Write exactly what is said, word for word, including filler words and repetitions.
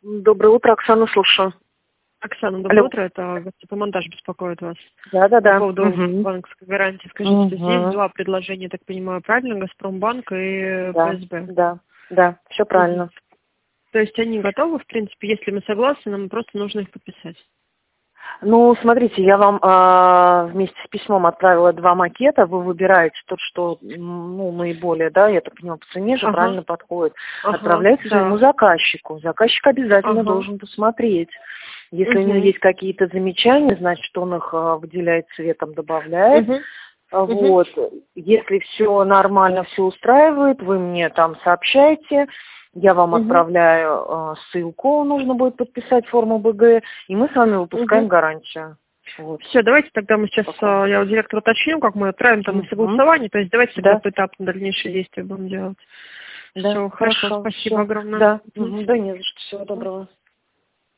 Доброе утро, Оксана, слушаю. Оксана, доброе Алло. утро. Это Газтопомонтаж беспокоит вас. Да-да-да. По поводу Мгм. банковской гарантии. Скажите, здесь Мгм. два предложения, я так понимаю, правильно? Газпромбанк и Да, ФСБ. да, да, все Мгм. правильно. То есть они готовы, в принципе, если мы согласны, нам просто нужно их подписать. Ну, смотрите, я вам а, вместе с письмом отправила два макета, вы выбираете тот, что, м, ну, наиболее, да, я так понимаю, по цене же Ага, правильно подходит. ага, Отправляете своему да, заказчику. Заказчик обязательно ага. должен посмотреть. Если у него Угу, есть какие-то замечания, значит, он их а, выделяет цветом, добавляет. угу, А, угу, Вот. Если все нормально, все устраивает, вы мне там сообщаете, я вам угу, отправляю э, ссылку, нужно будет подписать форму бэ гэ, и мы с вами выпускаем угу. гарантию. Вот. Все, давайте тогда мы сейчас, Такое. а, я у директора уточню, как мы отправим там на Мгм. согласование, то есть давайте тогда Да, поэтапно дальнейшие действия будем делать. да, Все, хорошо, хорошо, спасибо все. огромное. Да, Мгм. мгм. Да не за что, всего доброго.